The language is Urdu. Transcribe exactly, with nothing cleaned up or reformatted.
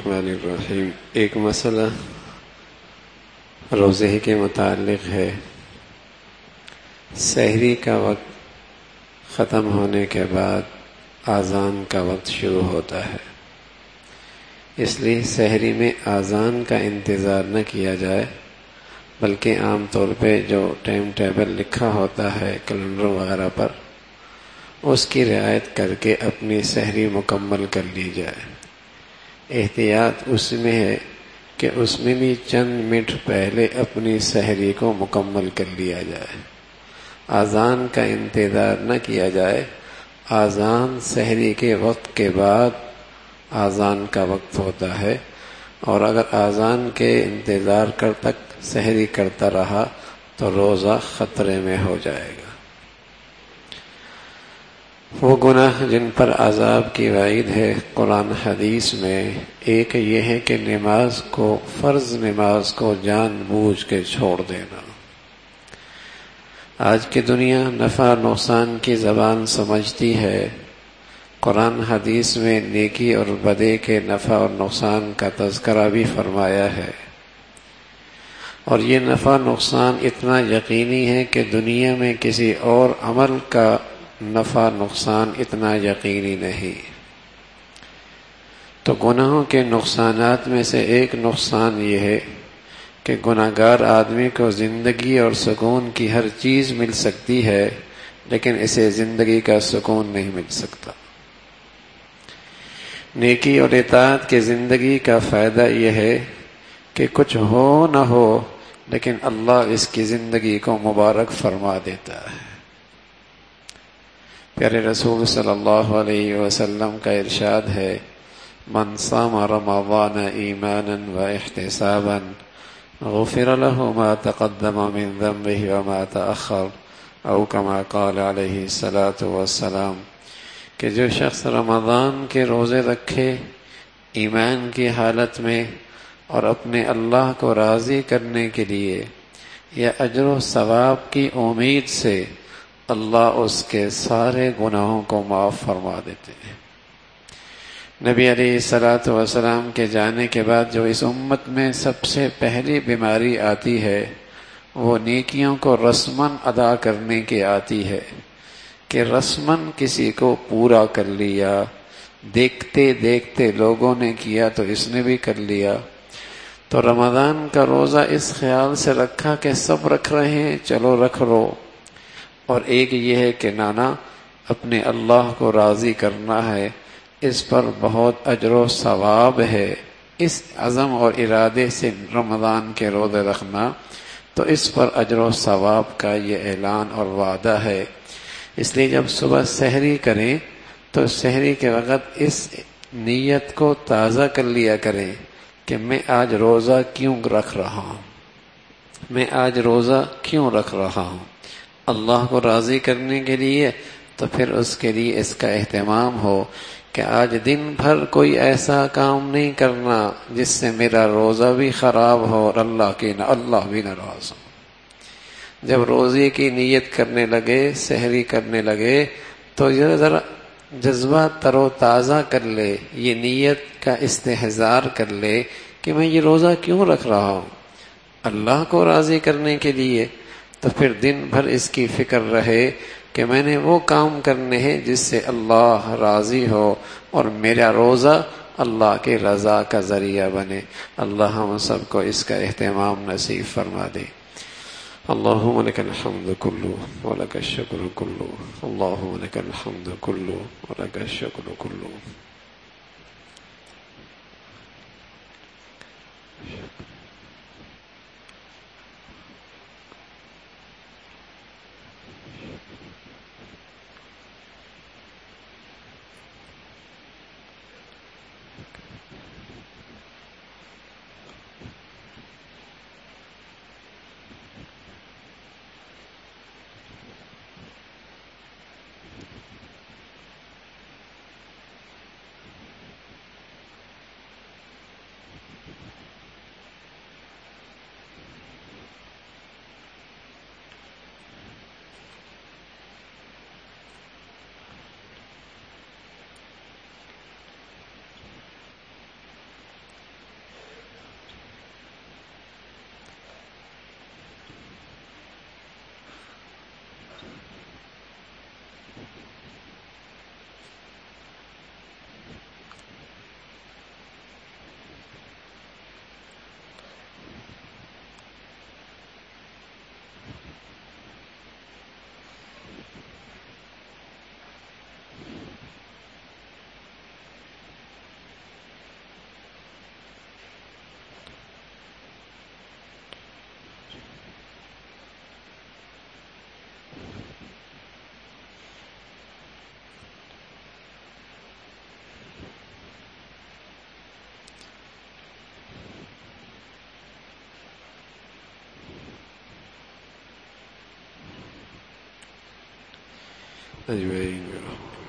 الرحمن الرحیم۔ ایک مسئلہ روزے کے متعلق ہے۔ سحری کا وقت ختم ہونے کے بعد اذان کا وقت شروع ہوتا ہے، اس لیے سحری میں اذان کا انتظار نہ کیا جائے، بلکہ عام طور پہ جو ٹائم ٹیبل لکھا ہوتا ہے کیلنڈر وغیرہ پر، اس کی رعایت کر کے اپنی سحری مکمل کر لی جائے۔ احتیاط اس میں ہے کہ اس میں بھی چند منٹ پہلے اپنی سحری کو مکمل کر لیا جائے، اذان کا انتظار نہ کیا جائے۔ اذان سحری کے وقت کے بعد اذان کا وقت ہوتا ہے، اور اگر اذان کے انتظار کر تک سحری کرتا رہا تو روزہ خطرے میں ہو جائے گا۔ وہ گناہ جن پر عذاب کی وعید ہے قرآن حدیث میں، ایک یہ ہے کہ نماز کو، فرض نماز کو جان بوجھ کے چھوڑ دینا۔ آج کی دنیا نفع نقصان کی زبان سمجھتی ہے۔ قرآن حدیث میں نیکی اور بدے کے نفع اور نقصان کا تذکرہ بھی فرمایا ہے، اور یہ نفع نقصان اتنا یقینی ہے کہ دنیا میں کسی اور عمل کا نفع نقصان اتنا یقینی نہیں۔ تو گناہوں کے نقصانات میں سے ایک نقصان یہ ہے کہ گناہگار آدمی کو زندگی اور سکون کی ہر چیز مل سکتی ہے، لیکن اسے زندگی کا سکون نہیں مل سکتا۔ نیکی اور اطاعت کی زندگی کا فائدہ یہ ہے کہ کچھ ہو نہ ہو لیکن اللہ اس کی زندگی کو مبارک فرما دیتا ہے۔ پیارے رسول صلی اللہ علیہ وسلم کا ارشاد ہے، من صام رمضان ایمانا و احتسابا غفر له ما تقدم من ذنبه وما تأخر، او کما قال علیہ الصلاۃ والسلام، کہ جو شخص رمضان کے روزے رکھے ایمان کی حالت میں اور اپنے اللہ کو راضی کرنے کے لیے یا اجر و ثواب کی امید سے، اللہ اس کے سارے گناہوں کو معاف فرما دیتے ہیں۔ نبی علیہ الصلاۃ والسلام کے جانے کے بعد جو اس امت میں سب سے پہلی بیماری آتی ہے وہ نیکیوں کو رسماً ادا کرنے کی آتی ہے، کہ رسماً کسی کو پورا کر لیا، دیکھتے دیکھتے لوگوں نے کیا تو اس نے بھی کر لیا۔ تو رمضان کا روزہ اس خیال سے رکھا کہ سب رکھ رہے ہیں، چلو رکھ لو، اور ایک یہ ہے کہ نانا اپنے اللہ کو راضی کرنا ہے، اس پر بہت اجر و ثواب ہے۔ اس عزم اور ارادے سے رمضان کے روزے رکھنا، تو اس پر اجر و ثواب کا یہ اعلان اور وعدہ ہے۔ اس لیے جب صبح سحری کریں تو سحری کے وقت اس نیت کو تازہ کر لیا کریں کہ میں آج روزہ کیوں رکھ رہا ہوں، میں آج روزہ کیوں رکھ رہا ہوں، اللہ کو راضی کرنے کے لیے۔ تو پھر اس کے لیے اس کا اہتمام ہو کہ آج دن بھر کوئی ایسا کام نہیں کرنا جس سے میرا روزہ بھی خراب ہو اور اللہ کی نہ اللہ بھی ناراض ہو۔ جب روزے کی نیت کرنے لگے، سحری کرنے لگے، تو یہ ذرا جذبہ تر و تازہ کر لے، یہ نیت کا استحضار کر لے کہ میں یہ روزہ کیوں رکھ رہا ہوں، اللہ کو راضی کرنے کے لیے۔ تو پھر دن بھر اس کی فکر رہے کہ میں نے وہ کام کرنے ہیں جس سے اللہ راضی ہو اور میرا روزہ اللہ کی رضا کا ذریعہ بنے۔ اللہ ہم سب کو اس کا اہتمام نصیب فرما دے۔ اللہم لک الحمد کلو ولک الشکر کلو، اللہم لک الحمد کلو ولک الشکر کلو۔ أجمعين.